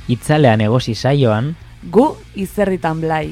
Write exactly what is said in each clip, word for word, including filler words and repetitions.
Itzalean egosi saioan, gu izerritan blai.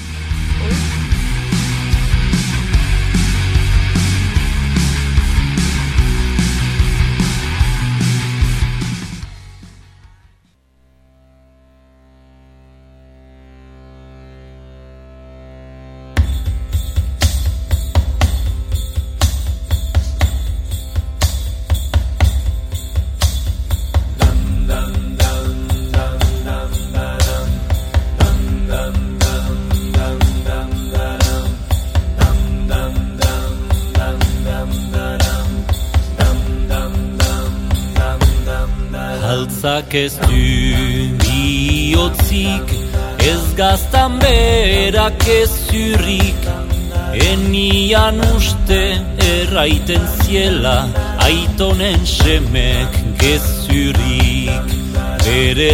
Altzak ez du bihotzik, ez gaztan berak ez zurrik, enian uste erraiten ziela, aitonen semek gezurik, bere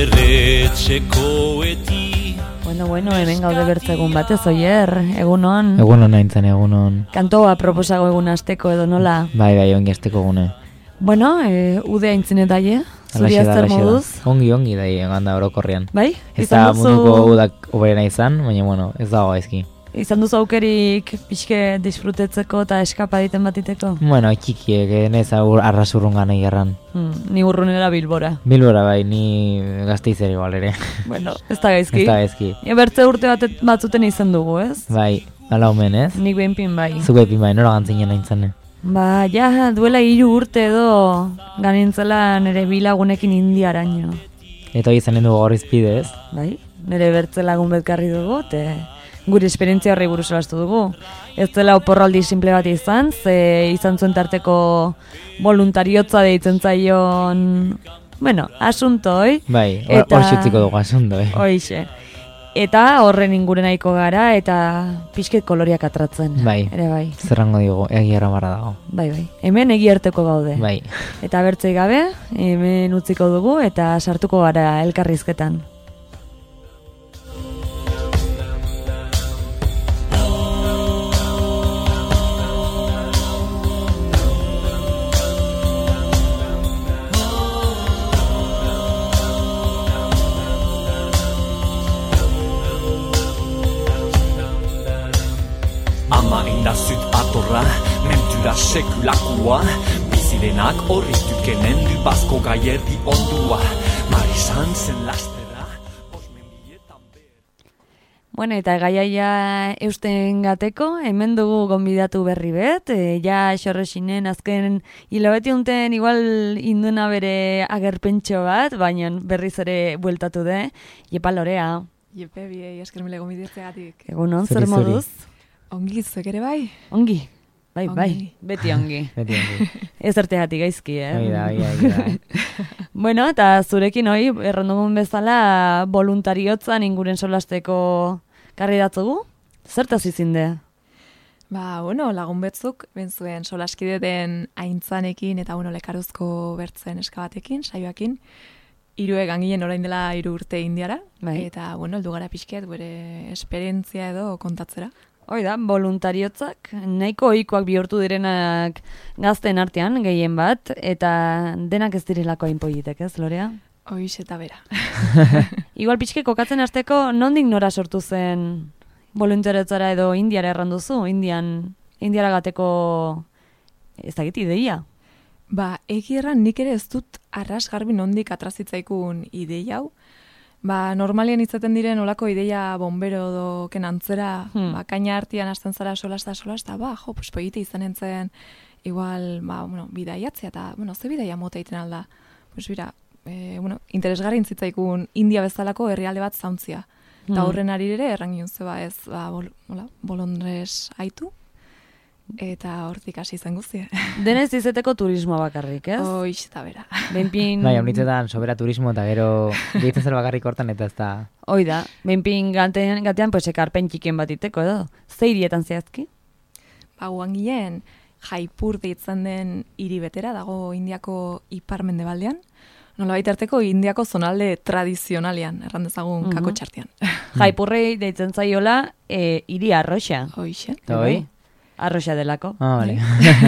terretxekoeti. Bueno, bueno, hemen gaude bertzegun batez, oier, egunon. Egunon naintzen, egunon. Kantoa proposago egun asteko edo nola? Bai, bai, ongi asteko egune. Bueno, e, ude aintzine daie, zuri azter moduz. Ongi, ongi daie, ganda orokorrian. Bai? Ez da munduko udak oberena izan, baina, bueno, ez dago gaizki. Izan duzu aukerik pixke disfrutetzeko eta eskapa diten batiteko? Bueno, txikiek, nez arrasurrun gana igerran. Hmm, ni urrunera Bilbora. Bilbora, bai, ni Gasteizer igual ere. Bueno, ez da gaizki. Ez da gaizki. Ja, bertze urte bat batzuten izan dugu, ez? Bai, ala omen, ez? Nik behinpin bai. Zuk behinpin bai, nora gantzinen aintzane. Ba, ja, duela hiru urte edo ganintzela nire bilagunekin Indiaraino. Eta hori izanen dugu gorrizpide, ez? Bai, nire bertze lagun betkarri dugu, te gure esperientzia horri buruz olastu dugu. Ez dela oporraldi simple bat izan, ze izan zuen tarteko voluntariotza deitzen zaion, bueno, asuntoi. Bai, hor xutziko dugu asuntoi. Hoixe. Eta horren ingure nahiko gara, eta pixket koloriak atratzen. Bai, ere bai. Zerrango digu, egiarra marra dago. Bai, bai. Hemen egiarteko gaude. Bai. Eta bertzei gabe, hemen utziko dugu, eta sartuko gara elkarrizketan. Zut atorra, mentura sekulakua, bizirenak horritukenen dubazko gaierdi ondua, marizan zen lastera, osmenbietan ber... Bueno, eta gaiaia eusten gateko, hemen dugu gonbidatu berri bet, e, ja xorrexinen azken hilabete unten igual induna bere agerpentxo bat, baina berriz ere bueltatu de, Iepa Lorea. Iepe, biei, eskermile gonbidetzegatik. Egunon, zer moduz? Ongi, zuek ere bai? Ongi, bai, ongi. bai, beti ongi. Beti ongi. Ez artegatik gaizki, eh? Bai da, bai da. Bueno, eta zurekin hoi, errandugun bezala, voluntariotzan inguren solasteko karri datzugu? Zertaz izinde? Ba, bueno, lagun betzuk, benzuen solaskide den aintzanekin eta, bueno, lekaruzko bertzen eskabatekin, saioakin, hiruek angilen orain dela hiru urte Indiara, bai. Eta, bueno, heldu gara pixket, bere esperientzia edo kontatzera. Hoi da, voluntariotzak, nahiko ohikoak bihurtu direnak gazten artean, gehien bat, eta denak ez direlako hain politek, ez, Lorea? Hoiz eta bera. Igual pixke kokatzen hasteko, nondik nora sortu zen voluntariotzara edo Indiara erranduzu, Indian, Indiara gateko, ez dakit, ideia? Ba, egierran nik ere ez dut arras garbi nondik atrazitzaikun ideia hau. Ba, normalian izaten diren olako ideia bombero doken antzera, hmm. ba, kaina artian hasten zara solasta, solasta, ba, jo, pues, poite izan entzen, igual, ba, bueno, bidaiatzea, eta, bueno, ze bidaia mota egiten alda. Pues, bira, e, bueno, interesgarri intzitzaikun India bezalako herrialde bat zauntzia. Eta hmm. horren ari ere, errangin zeba ez, ba, bol, bola, bolondrez aitu, eta hortik hasi zen guztia. Denez izeteko turismoa bakarrik, ez? Hoiz eta bera. Benpin... Bai, honitzetan sobera turismo eta gero gehitzen zer bakarrik hortan eta ez da... Hoi da, benpin gatean, gatean pues, ekarpen txiken bat iteko edo. Zeirietan zehazki? Ba, guan ginen, Jaipur deitzen den hiri betera, dago Indiako ipar mendebaldean. Nola baiterteko Indiako zonalde tradizionalian, erran dezagun Mhm. kako txartian. Jaipurrei deitzen zaiola e, hiri arroxa. Hoixe. Eta hoi? Arroxa delako. Ah, bale.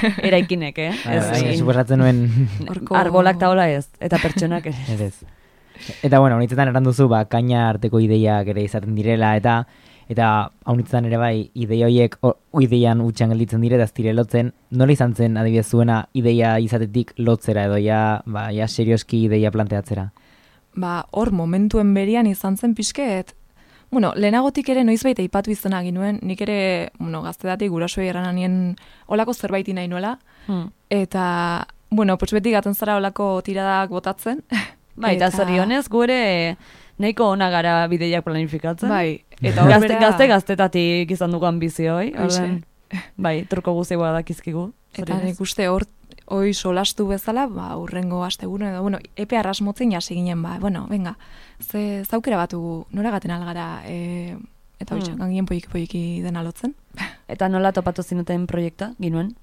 Eraikinek, eh? Bai, suposatzen nuen... Orko... Arbolak taola ez, eta pertsonak ere. Ez ez. Eta bueno, honitzetan eran duzu, ba, kaina arteko ideiak ere izaten direla, eta eta honitzetan ere bai, ideia horiek o, ideian utxan gelditzen dire, eta ez dire lotzen, nola izan zen adibidez zuena ideia izatetik lotzera, edo ja, ba, ja serioski ideia planteatzera? Ba, hor momentuen berian izan zen pixket, bueno, lehenagotik ere noizbait aipatu izena ginuen, nik ere, bueno, gaztedatik gurasoei errananien olako zerbaiti nahi nuela, hmm. eta, bueno, pues beti gaten zara olako tiradak botatzen. Bai, eta zorionez, gure nahiko ona gara bideiak planifikatzen. Bai, eta gazte, gazte gaztetatik izan dugu ambizioi, orden, bai, truko guztiagoa dakizkigu. Eta nik uste hor, hoi solastu bezala, ba, urrengo astegun edo, bueno, epe arras motzen jasi ginen, ba, bueno, venga, ze zaukera batu nora gaten algara, e, eta hoi txakan gien poiki-poiki dena lotzen. Eta nola topatu zinuten proiekta, ginuen?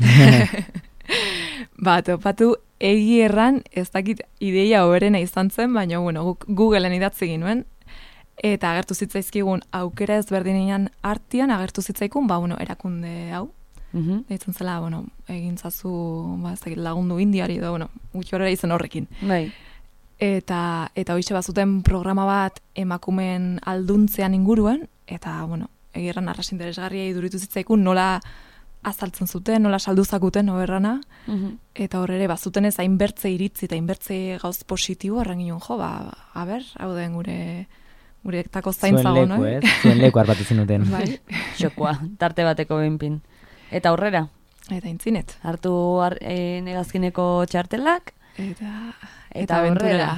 Ba, topatu egi erran, ez dakit ideia hoberena izan zen, baina, bueno, guk Googleen idatzi ginuen, eta agertu zitzaizkigun aukera ezberdinean artian, agertu zitzaikun, ba, bueno, erakunde hau, mm-hmm. Deitzen zela, bueno, egintzazu, ba, ez dakit lagundu indiari, edo, bueno, gutxi horrela izen horrekin. Bai. Eta, eta hoize bazuten programa bat emakumen alduntzean inguruen, eta, bueno, egi erran arras interesgarria iduritu zitzaikun, nola azaltzen zuten, nola salduzakuten oberrana, mm-hmm. Eta hor ere, bazuten ez hainbertze iritzi eta hainbertze gauz positibo, arran ginen, jo, ba, a ber, hau den gure gure ektako zaintzago, no? Zuen leku, ez? Zuen leku harpatu zinuten. Bai. Xokua, tarte bateko benpin. Eta aurrera? Eta intzinet. Hartu ar, e, negazkineko txartelak? Eta, eta, eta aurrera.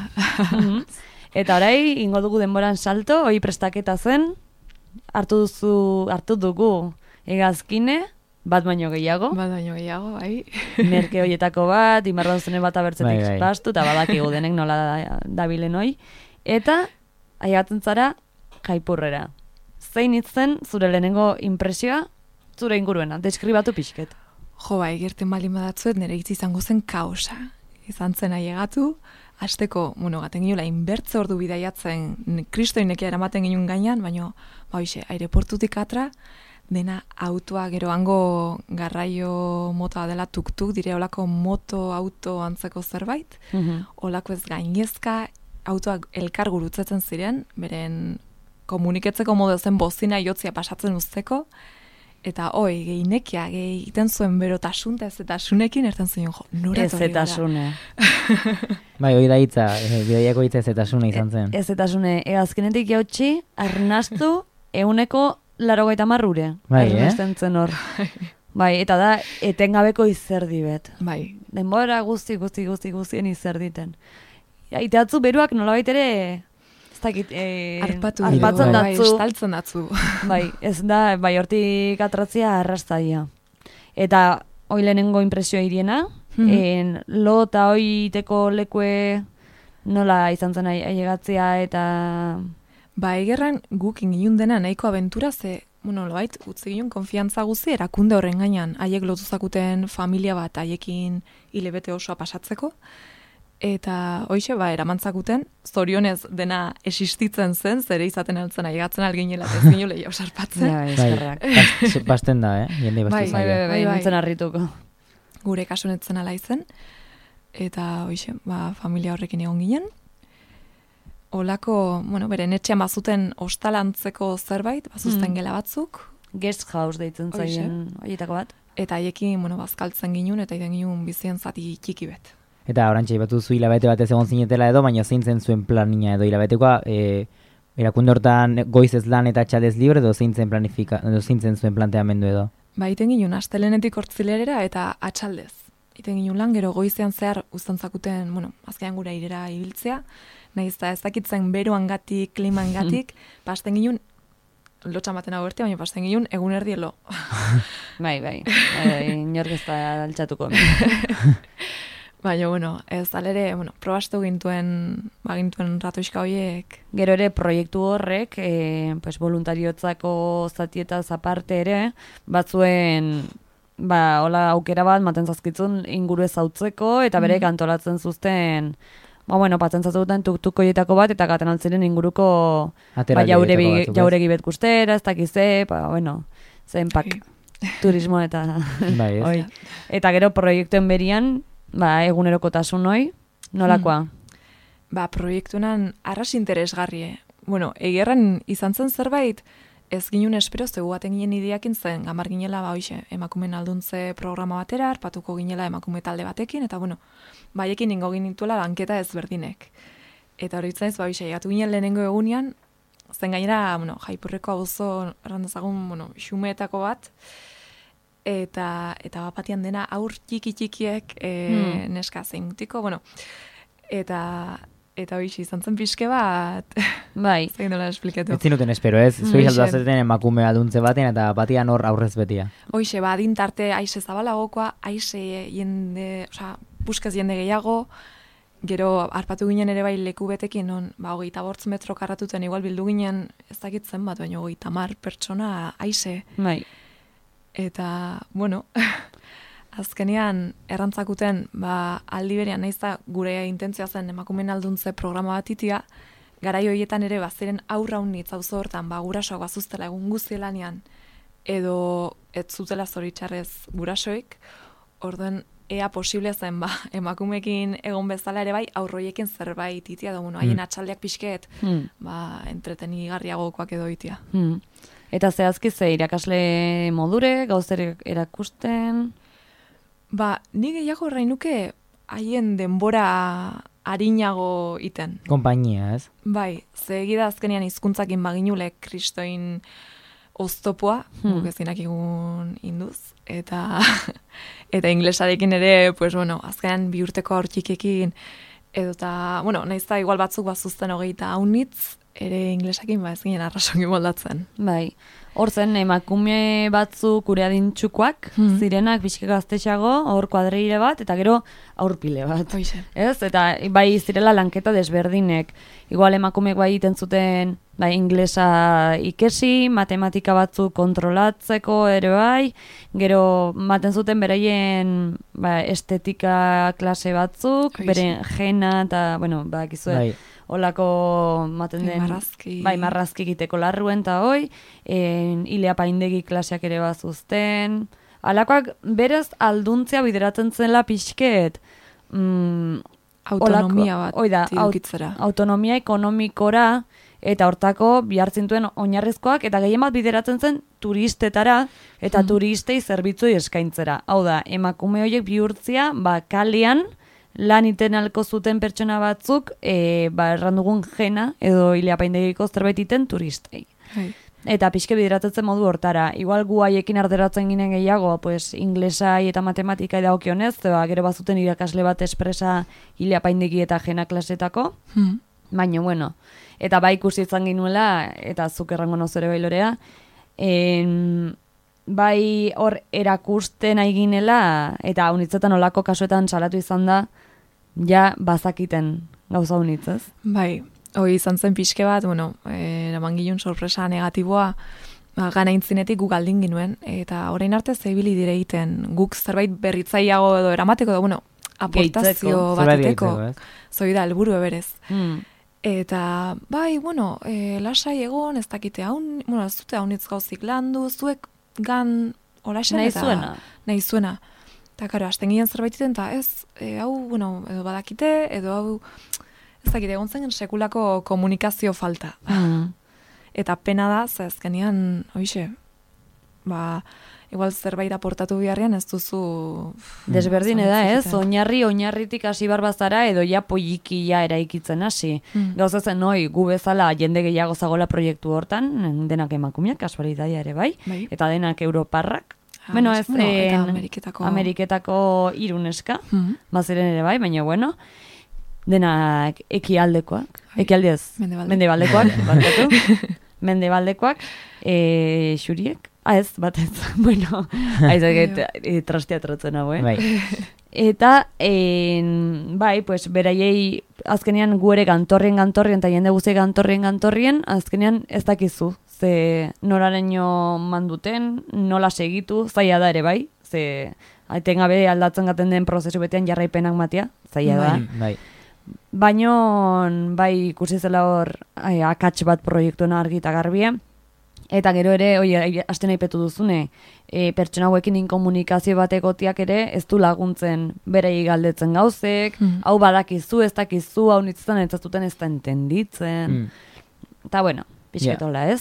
Eta orai, ingo dugu denboran salto, hoi prestaketa zen, hartu duzu, hartu dugu egazkine, bat baino gehiago. Bat baino gehiago, bai. Merke hoietako bat, imarran zune bat abertzetik bai, bai. pastu, eta badakigu denek nola dabilen hoi. Eta, aigatzen zara, Jaipurrera. Zein itzen zure lehenengo impresioa, zure inguruena, deskribatu pixket. Jo, bai, gerten baldin badatzuet, nire hitz izango zen kaosa. Izan zen aiegatu, hasteko, bueno, gaten ginoela, inbertze ordu bidaiatzen, kristoinekia eramaten ginen gainean, baina, ba, hoxe, aireportutik atra, dena autoa gero hango garraio mota dela tuk-tuk, dire olako moto, auto antzeko zerbait, mm-hmm. Olako ez gainezka, autoak elkar gurutzetzen ziren, beren komuniketzeko modu zen bozina jotzia pasatzen usteko, eta hoi, gehinekia, gehiten zuen berotasun, ez eta sunekin, erten zuen, jo, nora ez eta sune. Bai, hoi da hitza, bidaiako hitza ez eta sune izan zen. Ez eta sune, egazkenetik jautxi, arnastu, euneko larogeita marrure. Bai, eh? Zen hor. Bai, eta da, etengabeko izerdi bet. Bai. Denbora guzti, guzti, guzti, guztien izerditen. Ja, iteatzu beruak nolabait ere, ez dakit, e, arpatu, arpatzen bai, datzu. Estaltzen datzu. Bai, ez da, bai, hortik atratzia arrastaia. Eta, hoi lehenengo impresioa iriena, mm-hmm. en, lo eta hoiteko lekue nola izan zen ailegatzea eta... Ba, egerran guk ingin dena nahiko abentura, ze, bueno, loait, utzi ginen konfiantza guzi erakunde horren gainean, haiek lotuzakuten familia bat, haiekin hilebete osoa pasatzeko, eta hoixe, ba, eramantzakuten, zorionez dena existitzen zen, zere izaten altzen ailegatzen alginela, ez ginen lehia osarpatzen. Ja, eskerrak. Bai, basten da, eh? Jendei bastu bai, bai, bai, bai, bai, nintzen harrituko. Gure kasunetzen ala izen, eta hoixe, ba, familia horrekin egon ginen, olako, bueno, beren etxean bazuten ostalantzeko zerbait, bazuzten mm. gela batzuk. Guest house deitzen zaien, horietako bat. Eta haiekin, bueno, bazkaltzen ginen, eta iden ginen bizien zati txiki bet. Eta orantxe, batu zu hilabete batez egon zinetela edo, baina zein zen zuen planina edo hilabetekoa, e, erakunde hortan goizez lan eta txalez libre edo zein zen planifika, edo zein zen zuen planteamendu edo? Ba, iten ginen, astelenetik hortzilerera eta atxaldez. Iten ginen lan, gero goizean zehar ustantzakuten, bueno, azkean gura irera ibiltzea, nahiz eta ez dakitzen beruan gatik, kliman gatik, pasten ginen, lotxan baten hau bertia, baina pasten ginen, egun erdielo. Bai, bai, bai, inork ez da altxatuko. Baina, bueno, ez alere, bueno, probastu gintuen, ba, gintuen ratoizka horiek. Gero ere, proiektu horrek, e, pues, voluntariotzako zatietaz aparte ere, batzuen, ba, hola aukera bat, maten zazkitzun inguru ezautzeko, eta berek mm. antolatzen zuzten, ba, bueno, patzen zazuten tuk-tuk horietako bat, eta gaten altziren inguruko ba, jauregi, jauregi bet guztera, ez dakize, ba, bueno, zenpak turismo eta bai, oi. Eta gero proiektuen berian, ba, egunerokotasun hoi, nolakoa? ba, proiektunan arras interesgarrie. Bueno, egerran izan zen zerbait, ez ginun espero, zegu baten ginen ideakin zen, gamar ginela, ba, hoxe, emakumen alduntze programa batera, arpatuko ginela emakume talde batekin, eta bueno, baiekin ingo ginituela lanketa ezberdinek. Eta hori itzaiz, ba, hoxe, egatu ginen lehenengo egunean, zen gainera, bueno, Jaipurreko auzo errandezagun, bueno, xumeetako bat, eta eta bapatian dena aur txiki-txikiek e, hmm. neska zein mutiko, bueno, eta eta hoxe, izan zen pixke bat, bai. zein dola esplikatu. Ez zinuten espero, ez? Zuei salduazeten emakume alduntze baten eta batian hor aurrez betia. Hoxe, ba, adintarte aize zabalagokoa, aize jende, oza, buskaz jende gehiago, gero harpatu ginen ere bai leku betekin, non, ba, hogeita bortz metro karratuten, igual bildu ginen, ez dakitzen bat, baina hogeita mar pertsona aize. Bai. Eta, bueno, azkenean errantzakuten, ba, aldi berean naiz da gure intentzioa zen emakumeen alduntze programa bat itia, garai horietan ere baziren aurra unitz auzo hortan, ba, gurasoak bazuztela egun guztielanean, edo ez zutela zoritxarrez gurasoik, orduen ea posible zen, ba, emakumekin egon bezala ere bai, aurroiekin zerbait itia, da, bueno, haien mm. atxaldeak pixket, mm. ba, entretenigarriagokoak edo itia. Mm. Eta zehazki ze irakasle modure, gauzer erakusten? Ba, ni gehiago errainuke haien denbora arinago iten. Kompainia, ez? Bai, ze egida azkenean hizkuntzakin baginule kristoin oztopoa, hmm. guk ezinak igun induz, eta eta inglesarekin ere, pues bueno, azkenean bi urteko aurtxikekin, edo eta, bueno, nahiz da igual batzuk bazuzten hogeita haunitz, ere inglesakin ba ez ginen arrasongi moldatzen. Bai, hor zen emakume batzuk gure adintxukoak, mm-hmm. zirenak pixka gaztetxago, hor kuadrille bat, eta gero aurpile bat. Oixe. Ez? Eta bai zirela lanketa desberdinek. Igual emakumeek bai iten zuten bai inglesa ikesi, matematika batzuk kontrolatzeko ere bai, gero maten zuten beraien ba, estetika klase batzuk, Oixe. beren jena, eta, bueno, ba, gizue, bai. Olako maten den, marrazki. Bai, marrazki egiteko larruen eta hoi, en, ilea paindegi klaseak ere bazuzten. Alakoak berez alduntzea bideratzen zela pixket. Mm, autonomia bat oida, edukitzera. Aut, autonomia ekonomikora eta hortako bihartzintuen oinarrizkoak eta gehien bat bideratzen zen turistetara eta mm. turistei zerbitzui eskaintzera. Hau da, emakume horiek bihurtzia, ba, kalean, lan iten alko zuten pertsona batzuk, e, ba, errandugun jena, edo ileapaindegiko zerbait iten turistei. Hai. Eta pixke bideratzen modu hortara. Igual gu haiekin arderatzen ginen gehiago, pues, inglesai eta matematika edakionez, zeba, gero bazuten irakasle bat espresa ileapaindegi eta jena klasetako. Hmm. Baina, bueno, eta bai ikusi izan ginuela, eta zuk errango nozore bailorea, en... bai hor erakusten aiginela, eta unitzetan olako kasuetan salatu izan da, ja bazakiten gauza unitzez. Bai, hoi izan zen pixke bat, bueno, eraman gilun sorpresa negatiboa, gana intzinetik guk aldin ginuen, eta orain arte zeibili dire egiten, guk zerbait berritzaiago edo eramateko, edo, bueno, aportazio bateko, zoi da, helburu eberez. Hmm. Eta, bai, bueno, e, lasai egon, ez dakite haun, bueno, ez dute haunitz gauzik landu, zuek gan olaxen nahi eta zuena. Nahi zuena. Eta, karo, hasten ginen zerbait iten, eta ez, e, hau, bueno, edo badakite, edo hau, ez dakite, egon zen sekulako komunikazio falta. Mm. Eta pena da, ze azkenean, hoixe, ba, igual zerbait aportatu biharrian ez duzu... Desberdine da, ez? Oinarri, oinarritik hasi barbazara edo ja polliki ja eraikitzen hasi. Mm. Gauza zen, noi, gu bezala jende gehiago zagola proiektu hortan, denak emakumeak, kasualitatea ere bai, bai, eta denak europarrak. Ah, bueno, ez, bueno, en, eta Ameriketako... Ameriketako iruneska, mm. baziren ere bai, baina bueno, denak ekialdekoak, ekialdez, Mendebalde. mendebaldekoak, barkatu, mendebaldekoak, e, xuriek, ah ez, batez, bueno, aizaket, e, trastea trotzen hau, eh? Bai. Eta, en, bai, pues, beraiei, azkenean gu ere gantorrien, gantorrien, eta jende guzti gantorrien, gantorrien, azkenean ez dakizu, ze norareño manduten, nola segitu, zaila da ere, bai, ze aitengabe aldatzen gaten den prozesu betean jarraipenak matia, zaila da. Bai, bai. Baino, bai, ikusi zela hor, ai, akats bat proiektuen argi eta garbia, Eta gero ere, oi, asten aipetu duzune, e, pertsona hauekin inkomunikazio bat egotiak ere ez du laguntzen berei galdetzen gauzek, Mm. hau badakizu, ez dakizu, hau nitzetan ez duten ez da entenditzen. Mm. Eta bueno, pixketola ez?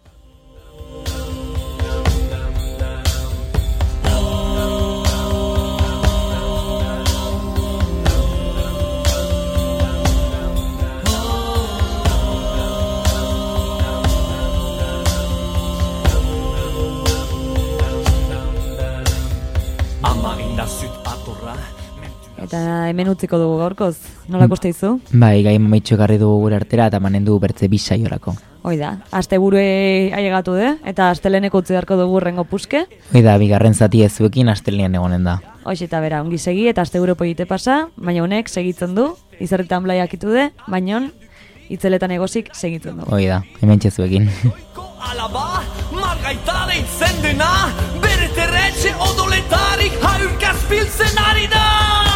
Ama indazut atorra, Eta hemen utziko dugu gaurkoz, nola koste izu? Bai, gai mamitxo ekarri dugu gure artera eta manen du bertze bisaiorako. Hoi da, aste burue ailegatu de, eta asteleneko utzi beharko dugu rengo puske. Hoi da, bigarren zati ez zuekin astelenean egonen da. Hoxe eta bera, ongi segi eta aste burue poite pasa, baina honek segitzen du, izerritan blaiakitu de, baina itzeletan egozik segitzen du. Hoi da, hemen txezuekin. Goiko alaba, margaita deitzen dena, bere terretxe odoletarik haurkaz biltzen ari da!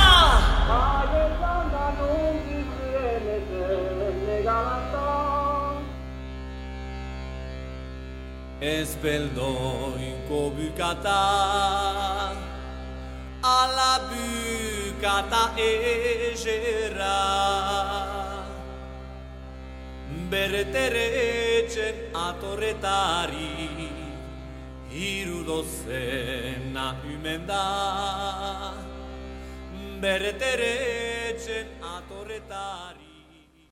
Ez beldoinko bukata, ala bukata ezera. Bere teretxen atorretari, hiru dozena ümen da. Bere teretxen atorretari.